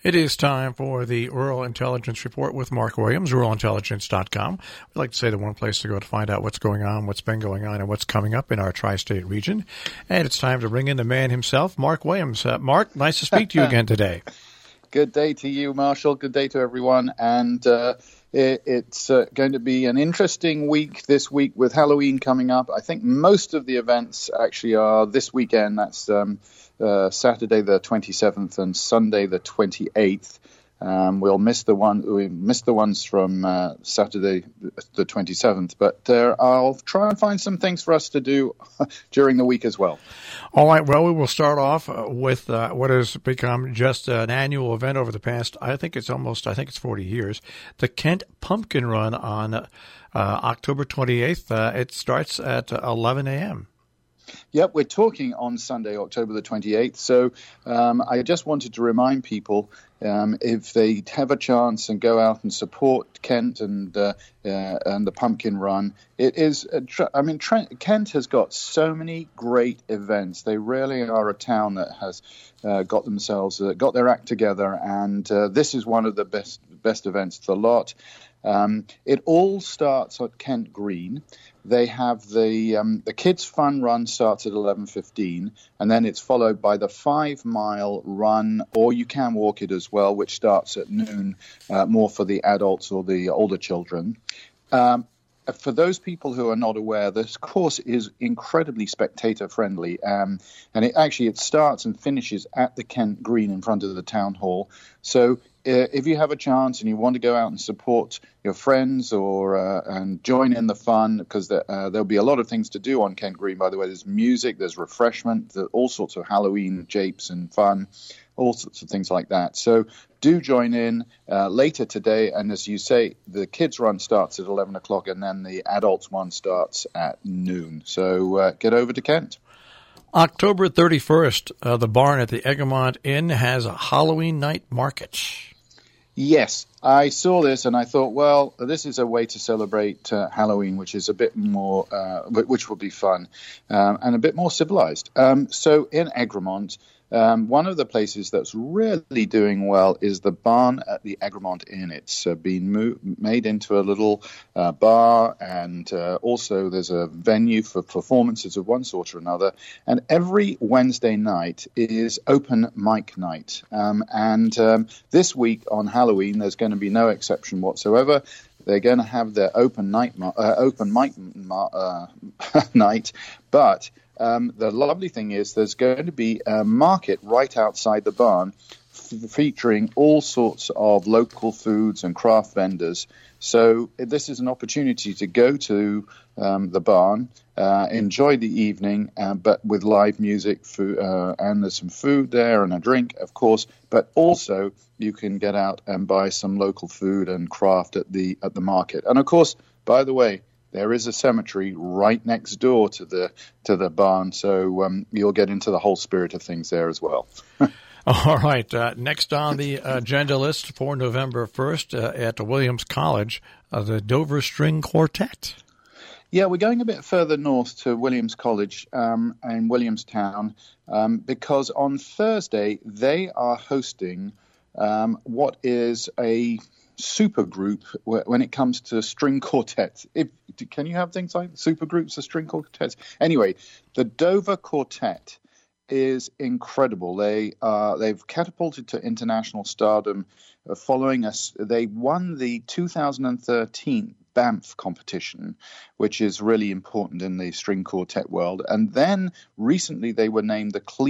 It is time for the Rural Intelligence Report with Mark Williams, ruralintelligence.com. We'd like to say the one place to go to find out what's going on, what's been going on, and what's coming up in our tri-state region. And it's time to bring in the man himself, Mark Williams. Mark, nice to speak to you again today. Good day to you, Marshall. Good day to everyone. And it's going to be an interesting week this week with Halloween coming up. I think most of the events actually are this weekend. That's Saturday the 27th and Sunday the 28th. We missed the ones from Saturday the 27th, but I'll try and find some things for us to do during the week as well. All right. Well, we will start off with what has become just an annual event over the past, I think it's 40 years, the Kent Pumpkin Run on October 28th. It starts at 11 a.m. Yep, we're talking on Sunday, October the 28th. So I just wanted to remind people, if they have a chance and go out and support Kent and the Pumpkin Run, it is. Kent has got so many great events. They really are a town that has got their act together, and this is one of the best events of the lot. It all starts at Kent Green. They have the Kids Fun Run starts at 11:15, and then it's followed by the 5-mile run, or you can walk it as well, which starts at noon, more for the adults or the older children. For those people who are not aware, this course is incredibly spectator-friendly, and it starts and finishes at the Kent Green in front of the town hall. So if you have a chance and you want to go out and support your friends and join in the fun, because there'll be a lot of things to do on Kent Green, by the way. There's music, there's refreshment, there's all sorts of Halloween japes and fun, all sorts of things like that. So do join in later today. And as you say, the kids' run starts at 11 o'clock, and then the adults' one starts at noon. So get over to Kent. October 31st, the barn at the Egremont Inn has a Halloween night market. Yes, I saw this and I thought, well, this is a way to celebrate Halloween, which is a bit more, which will be fun and a bit more civilized. So in Egremont, one of the places that's really doing well is the barn at the Egremont Inn. It's been made into a little bar, and also there's a venue for performances of one sort or another. And every Wednesday night is open mic night. This week on Halloween, there's going to be no exception whatsoever. They're going to have their open mic night, but the lovely thing is there's going to be a market right outside the barn featuring all sorts of local foods and craft vendors. So this is an opportunity to go to the barn, enjoy the evening, but with live music, food, and there's some food there and a drink, of course, but also you can get out and buy some local food and craft at the market. And of course, by the way, there is a cemetery right next door to the barn, so you'll get into the whole spirit of things there as well. All right. Next on the agenda list for November 1st at Williams College, the Dover String Quartet. Yeah, we're going a bit further north to Williams College in Williamstown because on Thursday they are hosting what is a super group when it comes to string quartets. Can you have things like super groups or string quartets? Anyway, the Dover Quartet is incredible. They've catapulted to international stardom following us. They won the 2013 Banff competition, which is really important in the string quartet world. And then recently they were named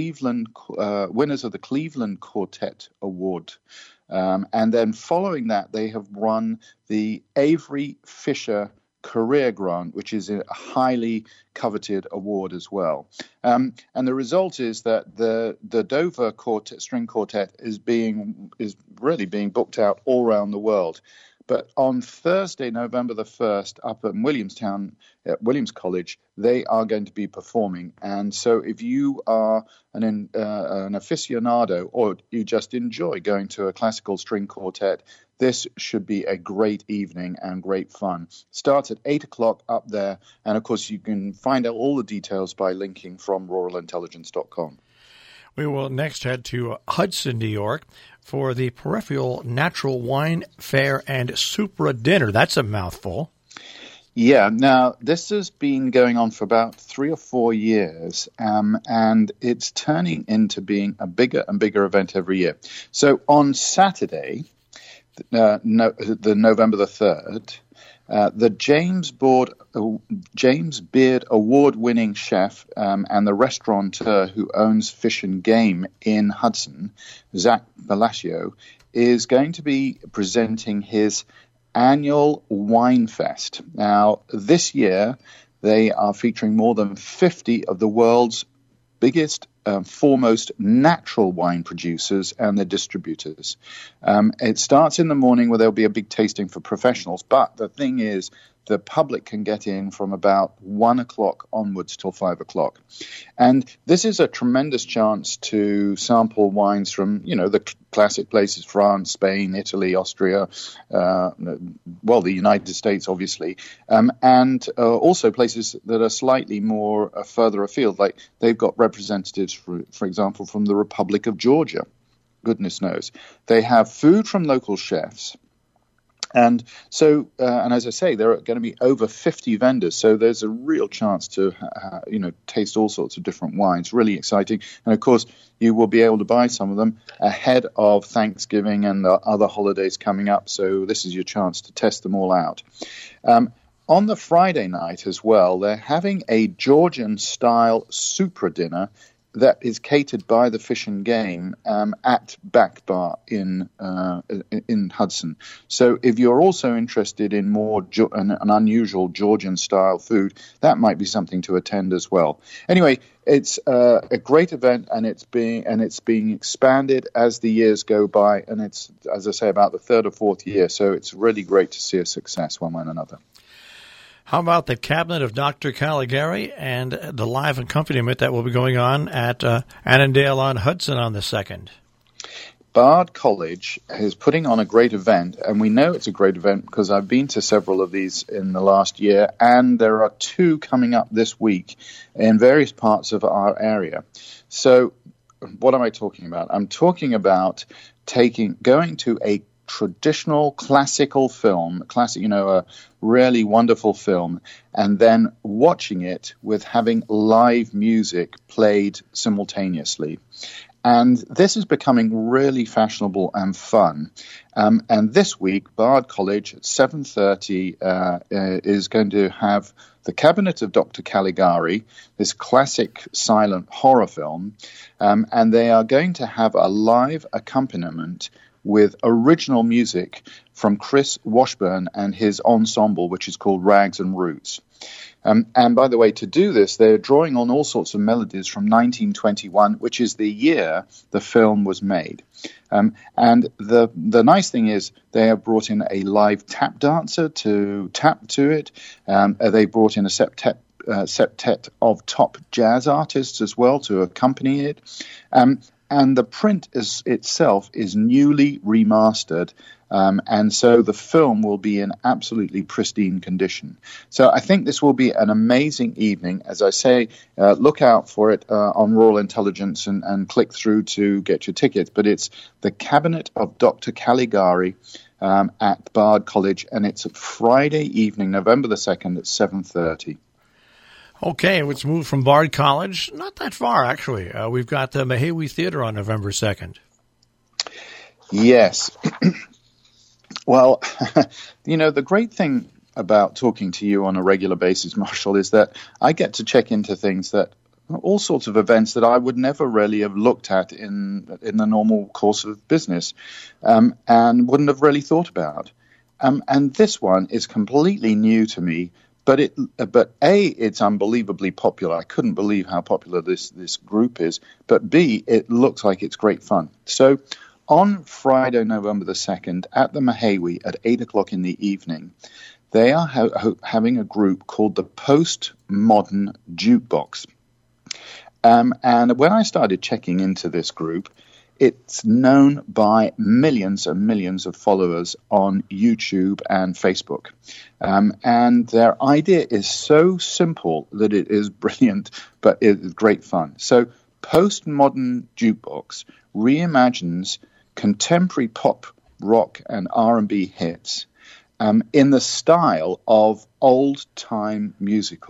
the winners of the Cleveland Quartet Award. And then following that, they have won the Avery Fisher Career Grant, which is a highly coveted award as well. And the result is that the Dover String Quartet is really being booked out all around the world. But on Thursday, November the 1st, up at Williamstown, at Williams College, they are going to be performing. And so if you are an aficionado or you just enjoy going to a classical string quartet, this should be a great evening and great fun. Starts at 8 o'clock up there. And, of course, you can find out all the details by linking from ruralintelligence.com. We will next head to Hudson, New York, for the Peripheral Natural Wine Fair and Supra Dinner. That's a mouthful. Yeah, now this has been going on for about 3 or 4 years, and it's turning into being a bigger and bigger event every year. So on Saturday, the November the 3rd, the James Beard award-winning chef and the restaurateur who owns Fish and Game in Hudson, Zach Palacio, is going to be presenting his annual Wine Fest. Now, this year, they are featuring more than 50 of the world's biggest, foremost natural wine producers and their distributors. It starts in the morning where there'll be a big tasting for professionals, but the thing is, the public can get in from about 1 o'clock onwards till 5 o'clock. And this is a tremendous chance to sample wines from, the classic places, France, Spain, Italy, Austria, the United States, obviously, and also places that are slightly more further afield. Like they've got representatives, for example, from the Republic of Georgia. Goodness knows. They have food from local chefs. And so, and as I say, there are going to be over 50 vendors. So there's a real chance to, taste all sorts of different wines. Really exciting. And of course, you will be able to buy some of them ahead of Thanksgiving and the other holidays coming up. So this is your chance to test them all out. On the Friday night as well, they're having a Georgian-style Supra dinner that is catered by the Fish and Game at Back Bar in Hudson. So if you're also interested in more an unusual Georgian-style food, that might be something to attend as well. Anyway, it's a great event, and it's being expanded as the years go by, and it's, as I say, about the 3rd or 4th year. So it's really great to see a success one way or another. How about the Cabinet of Dr. Caligari and the live accompaniment that will be going on at Annandale-on-Hudson on the 2nd? Bard College is putting on a great event, and we know it's a great event because I've been to several of these in the last year, and there are 2 coming up this week in various parts of our area. So what am I talking about? I'm talking about going to a traditional classical film, a really wonderful film, and then watching it with having live music played simultaneously. And this is becoming really fashionable and fun. And this week, Bard College at 7:30 is going to have The Cabinet of Dr. Caligari, this classic silent horror film, and they are going to have a live accompaniment with original music from Chris Washburn and his ensemble, which is called Rags and Roots. And by the way, to do this, they're drawing on all sorts of melodies from 1921, which is the year the film was made. And the nice thing is they have brought in a live tap dancer to tap to it. They brought in a septet of top jazz artists as well to accompany it. And the print itself is newly remastered, and so the film will be in absolutely pristine condition. So I think this will be an amazing evening. As I say, look out for it on Royal Intelligence and click through to get your tickets. But it's The Cabinet of Dr. Caligari at Bard College, and it's Friday evening, November the 2nd at 7:30. Okay, let's move from Bard College. Not that far, actually. We've got the Mahawi Theater on November 2nd. Yes. Well, the great thing about talking to you on a regular basis, Marshall, is that I get to check into things all sorts of events that I would never really have looked at in the normal course of business and wouldn't have really thought about. And this one is completely new to me. But it's unbelievably popular. I couldn't believe how popular this group is. But B, it looks like it's great fun. So on Friday, November the 2nd, at the Mahawi at 8 o'clock in the evening, they are having a group called the Postmodern Jukebox. And when I started checking into this group, it's known by millions and millions of followers on YouTube and Facebook. And their idea is so simple that it is brilliant, but it is great fun. So postmodern jukebox reimagines contemporary pop, rock, and R&B hits in the style of old-time music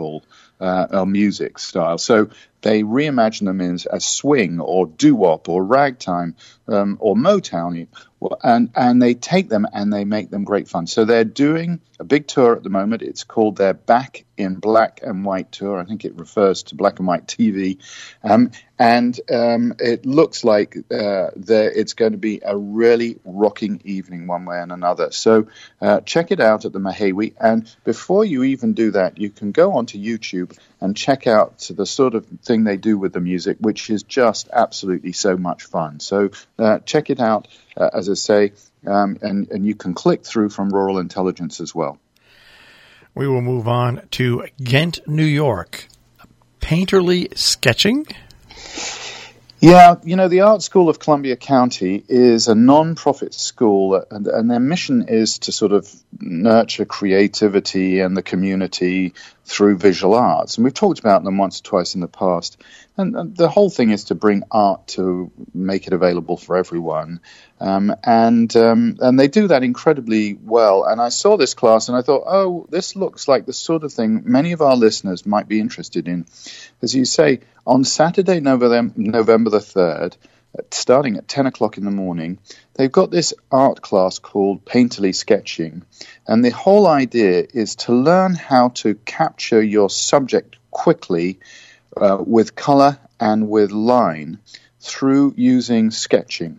style. So they reimagine them as swing or doo-wop or ragtime or Motown, and they take them and they make them great fun. So they're doing a big tour at the moment. It's called their Back in Black and White tour. I think it refers to black and white TV. And it looks like it's going to be a really rocking evening one way and another. So check it out at the Mahawi. And before you even do that, you can go onto YouTube and check out the sort of thing they do with the music, which is just absolutely so much fun. So check it out, as I say, and you can click through from Rural Intelligence as well. We will move on to Ghent, New York. Painterly sketching? Yeah, the Art School of Columbia County is a non-profit school, and their mission is to sort of nurture creativity and the community through visual arts. And we've talked about them once or twice in the past. And the whole thing is to bring art to make it available for everyone. And they do that incredibly well. And I saw this class and I thought, oh, this looks like the sort of thing many of our listeners might be interested in. As you say, on Saturday, November the 3rd, starting at 10 o'clock in the morning, they've got this art class called Painterly Sketching. And the whole idea is to learn how to capture your subject quickly with color and with line through using sketching.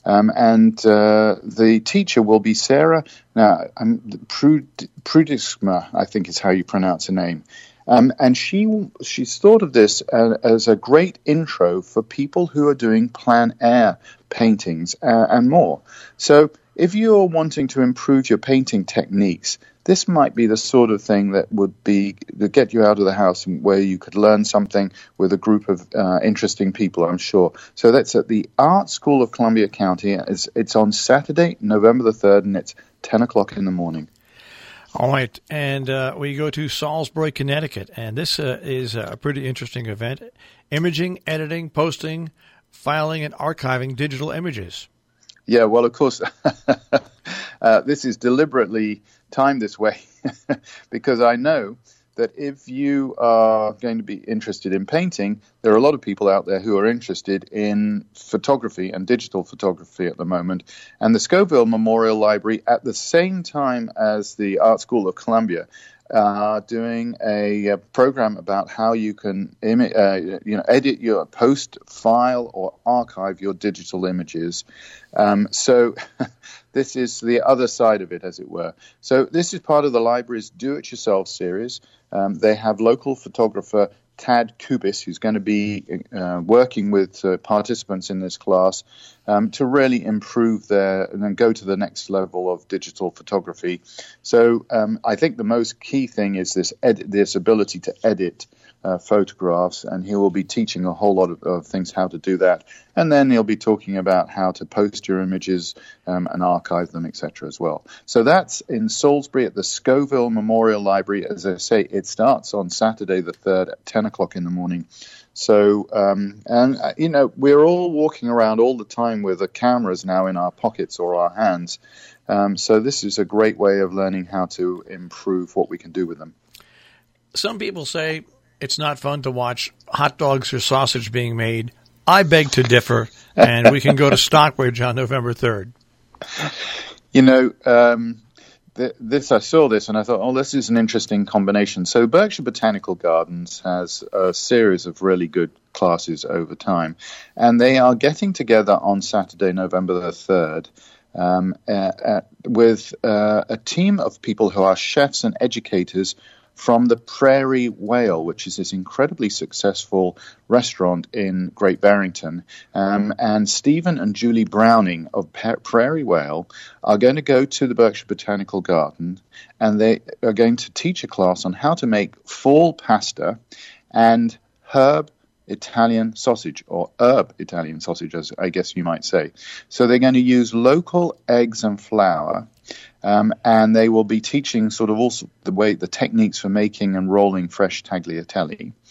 The teacher will be Sarah Prudisma, I think is how you pronounce her name. And she's thought of this as a great intro for people who are doing plein air paintings and more. So if you're wanting to improve your painting techniques, this might be the sort of thing that would get you out of the house and where you could learn something with a group of interesting people, I'm sure. So that's at the Art School of Columbia County. It's on Saturday, November the 3rd, and it's 10 o'clock in the morning. All right, and we go to Salisbury, Connecticut, and this is a pretty interesting event. Imaging, editing, posting, filing, and archiving digital images. Yeah, well, of course, this is deliberately timed this way because I know that if you are going to be interested in painting, there are a lot of people out there who are interested in photography and digital photography at the moment. And the Scoville Memorial Library, at the same time as the Art School of Columbia, are doing a program about how you can edit your post, file, or archive your digital images. So this is the other side of it, as it were. So this is part of the library's Do-It-Yourself series. They have local photographer Tad Kubis, who's going to be working with participants in this class to really improve and then go to the next level of digital photography. So I think the most key thing is this ability to edit photographs, and he will be teaching a whole lot of things how to do that. And then he'll be talking about how to post your images and archive them, etc. as well. So that's in Salisbury at the Scoville Memorial Library. As I say, it starts on Saturday the 3rd at 10 o'clock in the morning. So, we're all walking around all the time with the cameras now in our pockets or our hands. So this is a great way of learning how to improve what we can do with them. Some people say it's not fun to watch hot dogs or sausage being made. I beg to differ, and we can go to Stockbridge on November 3rd. I saw this and I thought, this is an interesting combination. So Berkshire Botanical Gardens has a series of really good classes over time, and they are getting together on Saturday, November the 3rd, with a team of people who are chefs and educators from the Prairie Whale, which is this incredibly successful restaurant in Great Barrington. And Stephen and Julie Browning of Prairie Whale are going to go to the Berkshire Botanical Garden, and they are going to teach a class on how to make fall pasta and herb Italian sausage, or herb Italian sausage, as I guess you might say. So they're going to use local eggs and flour, and they will be teaching sort of also the techniques for making and rolling fresh tagliatelle.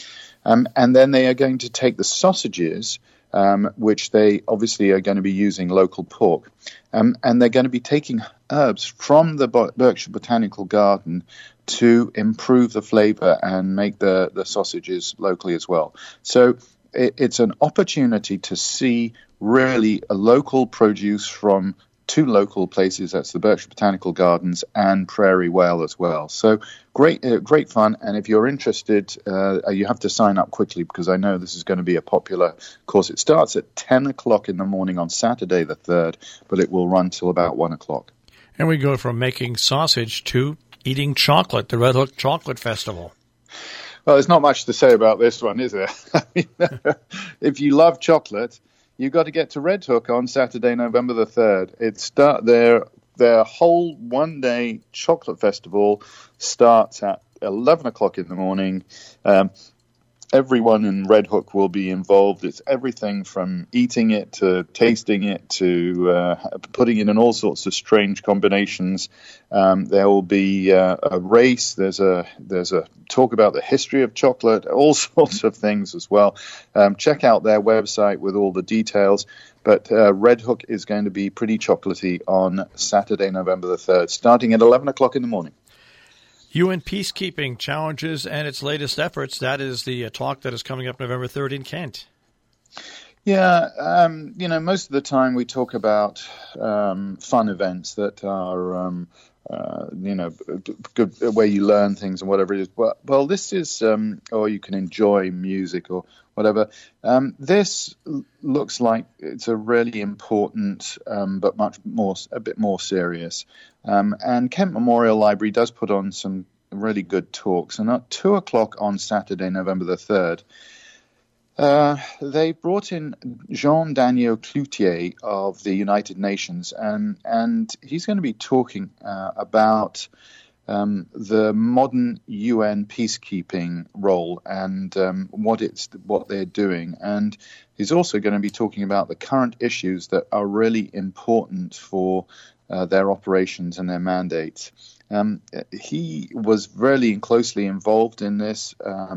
And then they are going to take the sausages, which they obviously are going to be using local pork, and they're going to be taking herbs from the Berkshire Botanical Garden to improve the flavor and make the sausages locally as well. So it's an opportunity to see really a local produce from two local places. That's the Berkshire Botanical Gardens and Prairie Vale as well. So great fun. And if you're interested, you have to sign up quickly, because I know this is going to be a popular course. It starts at 10 o'clock in the morning on Saturday the 3rd, but it will run till about 1 o'clock. And we go from making sausage to eating chocolate, the Red Hook Chocolate Festival. Well, there's not much to say about this one, is there? If you love chocolate, you've got to get to Red Hook on Saturday, November the 3rd. Their whole one-day chocolate festival starts at 11 o'clock in the morning. Everyone in Red Hook will be involved. It's everything from eating it to tasting it to putting it in all sorts of strange combinations. There will be a race. There's a talk about the history of chocolate, all sorts of things as well. Check out their website with all the details. But Red Hook is going to be pretty chocolatey on Saturday, November the 3rd, starting at 11 o'clock in the morning. UN Peacekeeping Challenges and its latest efforts. That is the talk that is coming up November 3rd in Kent. Yeah, most of the time we talk about fun events that are, good, where you learn things and whatever it is. Well, this is, or you can enjoy music or whatever. This looks like it's a really important, but a bit more serious. And Kent Memorial Library does put on some really good talks. And at 2 o'clock on Saturday, November the 3rd, they brought in Jean-Daniel Cloutier of the United Nations, and he's going to be talking about the modern UN peacekeeping role and what they're doing. And he's also going to be talking about the current issues that are really important for their operations and their mandates. He was really closely involved in this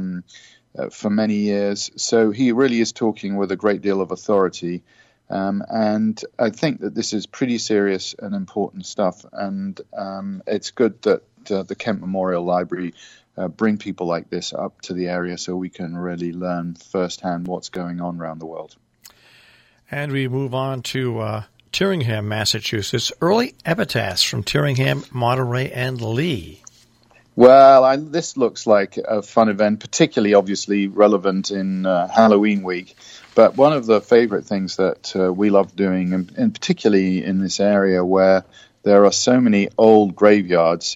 for many years, so he really is talking with a great deal of authority. And I think that this is pretty serious and important stuff, and it's good that the Kent Memorial Library bring people like this up to the area so we can really learn firsthand what's going on around the world. And we move on to Tyringham, Massachusetts. Early epitaphs from Tyringham, Monterey, and Lee. Well, this looks like a fun event, particularly obviously relevant in Halloween week. But one of the favorite things that we love doing, and particularly in this area where there are so many old graveyards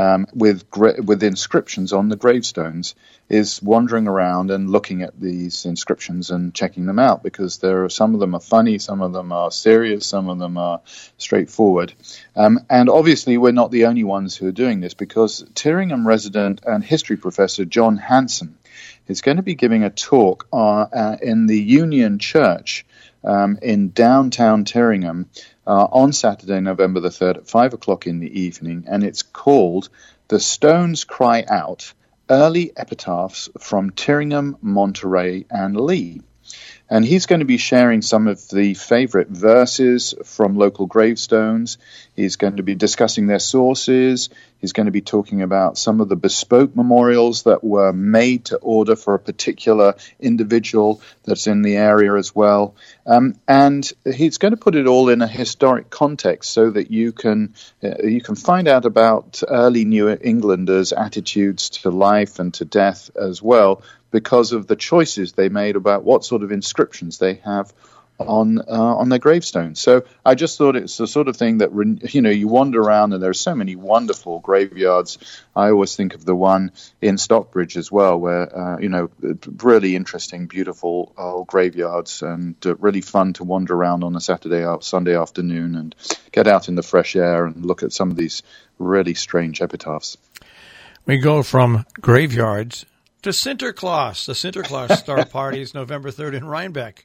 with inscriptions on the gravestones, is wandering around and looking at these inscriptions and checking them out, because some of them are funny, some of them are serious, some of them are straightforward. And obviously we're not the only ones who are doing this, because Tyringham resident and history professor John Hanson is going to be giving a talk in the Union Church in downtown Tyringham on Saturday, November the 3rd at 5 o'clock in the evening, and it's called The Stones Cry Out, Early Epitaphs from Tyringham, Monterey, and Lee. And he's going to be sharing some of the favorite verses from local gravestones. He's going to be discussing their sources. He's going to be talking about some of the bespoke memorials that were made to order for a particular individual that's in the area as well. And he's going to put it all in a historic context so that you can find out about early New Englanders' attitudes to life and to death as well, because of the choices they made about what sort of inscriptions they have on their gravestones. So I just thought it's the sort of thing that, you wander around and there are so many wonderful graveyards. I always think of the one in Stockbridge as well, where, really interesting, beautiful old graveyards, and really fun to wander around on a Sunday afternoon and get out in the fresh air and look at some of these really strange epitaphs. We go from graveyards to Sinterklaas. The Sinterklaas Star Party is November 3rd in Rhinebeck.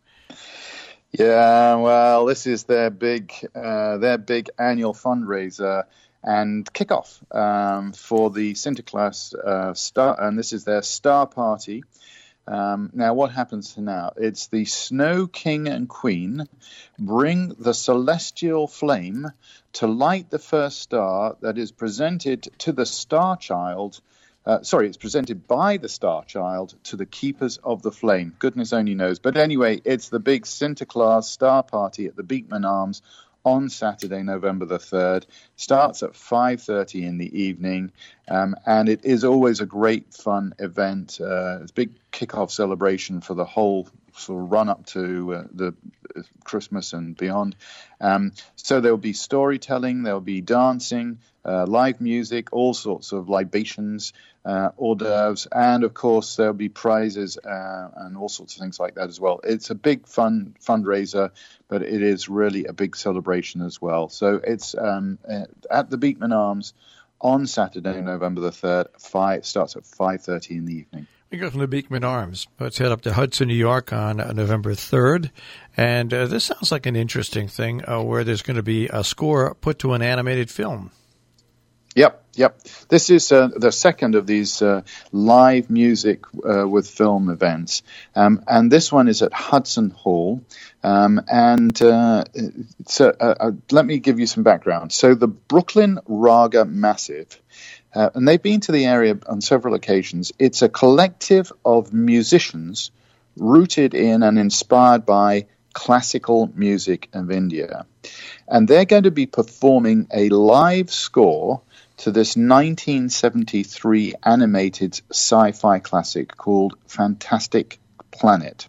Yeah, well, this is their big annual fundraiser and kickoff for the Sinterklaas Star, and this is their Star Party. Now, what happens now? It's the Snow King and Queen bring the celestial flame to light the first star that is presented to the Star Child. It's presented by the Star Child to the keepers of the flame. Goodness only knows. But anyway, it's the big Sinterklaas star party at the Beekman Arms on Saturday, November the 3rd. Starts at 5:30 in the evening, and it is always a great, fun event. It's a big kickoff celebration for the whole sort of run up to the Christmas and beyond. So there'll be storytelling, there'll be dancing, live music, all sorts of libations, hors d'oeuvres, and of course there'll be prizes and all sorts of things like that as well. It's a big fun fundraiser, but it is really a big celebration as well. So it's at the Beekman Arms on Saturday, November the 3rd. Starts at 5:30 in the evening. We go from the Beekman Arms. Let's head up to Hudson, New York on November 3rd. And this sounds like an interesting thing where there's going to be a score put to an animated film. Yep. This is the second of these live music with film events. And this one is at Hudson Hall. Let me give you some background. So the Brooklyn Raga Massive, and they've been to the area on several occasions. It's a collective of musicians rooted in and inspired by classical music of India. And they're going to be performing a live score to this 1973 animated sci-fi classic called Fantastic Planet.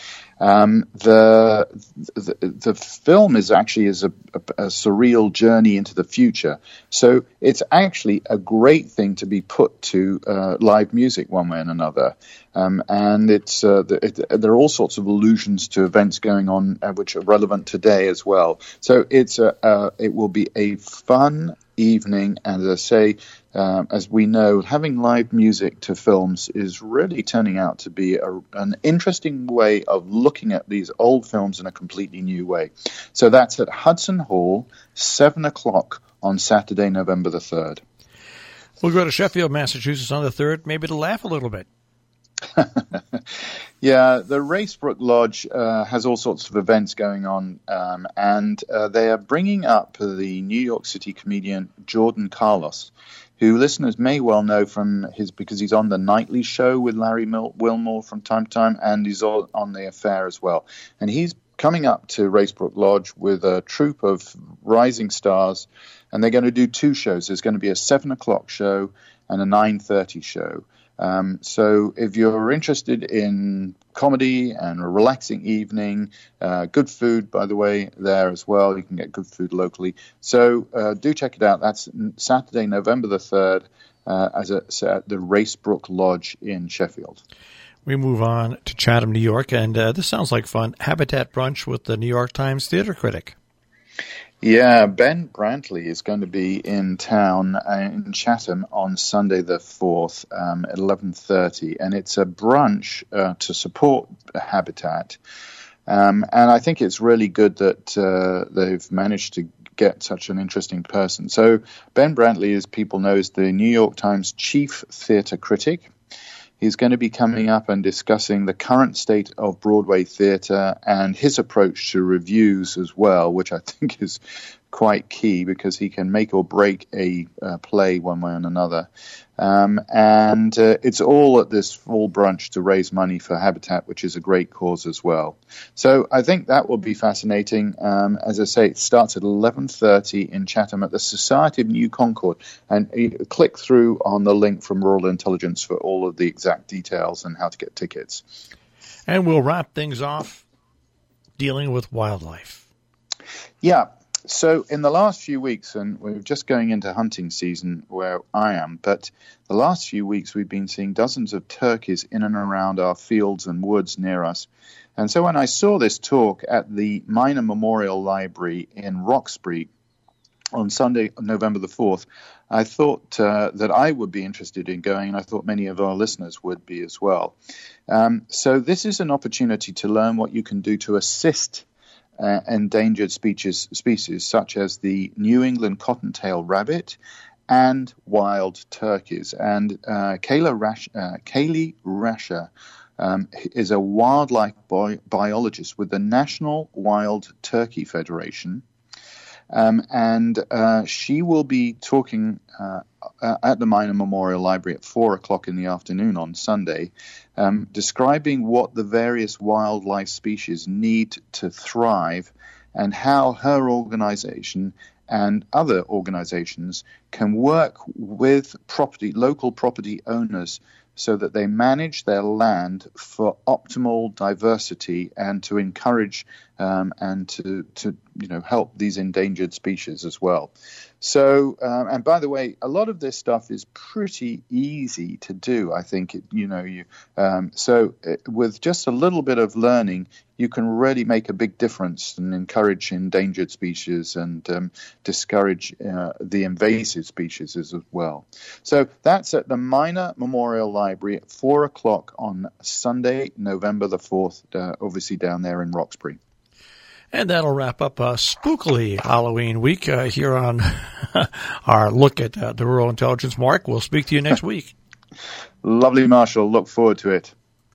The film is actually a surreal journey into the future, so it's actually a great thing to be put to live music one way and another. And it's there are all sorts of allusions to events going on which are relevant today as well. So it will be a fun evening, and as I say, as we know, having live music to films is really turning out to be an interesting way of looking at these old films in a completely new way. So that's at Hudson Hall, 7 o'clock on Saturday, November the 3rd. We'll go to Sheffield, Massachusetts on the 3rd, maybe to laugh a little bit. Yeah, the Racebrook Lodge has all sorts of events going on, and they are bringing up the New York City comedian Jordan Carlos, who listeners may well know because he's on the Nightly Show with Larry Wilmore from time to time, and he's on The Affair as well. And he's coming up to Racebrook Lodge with a troupe of rising stars, and they're going to do two shows. There's going to be a 7 o'clock show and a 9:30 show. So if you're interested in comedy and a relaxing evening, good food, by the way, there as well. You can get good food locally. So do check it out. That's Saturday, November the 3rd, at the Racebrook Lodge in Sheffield. We move on to Chatham, New York, and this sounds like fun. Habitat Brunch with the New York Times theater critic. Yeah, Ben Brantley is going to be in town in Chatham on Sunday the 4th at 11:30, and it's a brunch to support Habitat. And I think it's really good that they've managed to get such an interesting person. So Ben Brantley, as people know, is the New York Times chief theater critic. He's going to be coming up and discussing the current state of Broadway theater and his approach to reviews as well, which I think is quite key because he can make or break a play one way or another. And it's all at this fall brunch to raise money for Habitat, which is a great cause as well. So I think that will be fascinating. As I say, it starts at 11:30 in Chatham at the Society of New Concord. And you click through on the link from Rural Intelligence for all of the exact details and how to get tickets. And we'll wrap things off dealing with wildlife. Yeah. So in the last few weeks, and we're just going into hunting season where I am, but the last few weeks we've been seeing dozens of turkeys in and around our fields and woods near us. And so when I saw this talk at the Minor Memorial Library in Roxbury on Sunday, November the 4th, I thought that I would be interested in going, and I thought many of our listeners would be as well. So this is an opportunity to learn what you can do to assist endangered species such as the New England cottontail rabbit and wild turkeys. And Kaylee Rasher is a wildlife biologist with the National Wild Turkey Federation. And she will be talking at the Miner Memorial Library at 4 o'clock in the afternoon on Sunday, describing what the various wildlife species need to thrive and how her organization and other organizations can work with local property owners so that they manage their land for optimal diversity and to encourage and to help these endangered species as well. So, and by the way, a lot of this stuff is pretty easy to do. I think with just a little bit of learning, you can really make a big difference and encourage endangered species and discourage the invasive species as well. So that's at the Miner Memorial Library at 4 o'clock on Sunday, November the 4th, obviously down there in Roxbury. And that'll wrap up a spookily Halloween week here on our look at the Rural Intelligence. Mark, we'll speak to you next week. Lovely, Marshall. Look forward to it.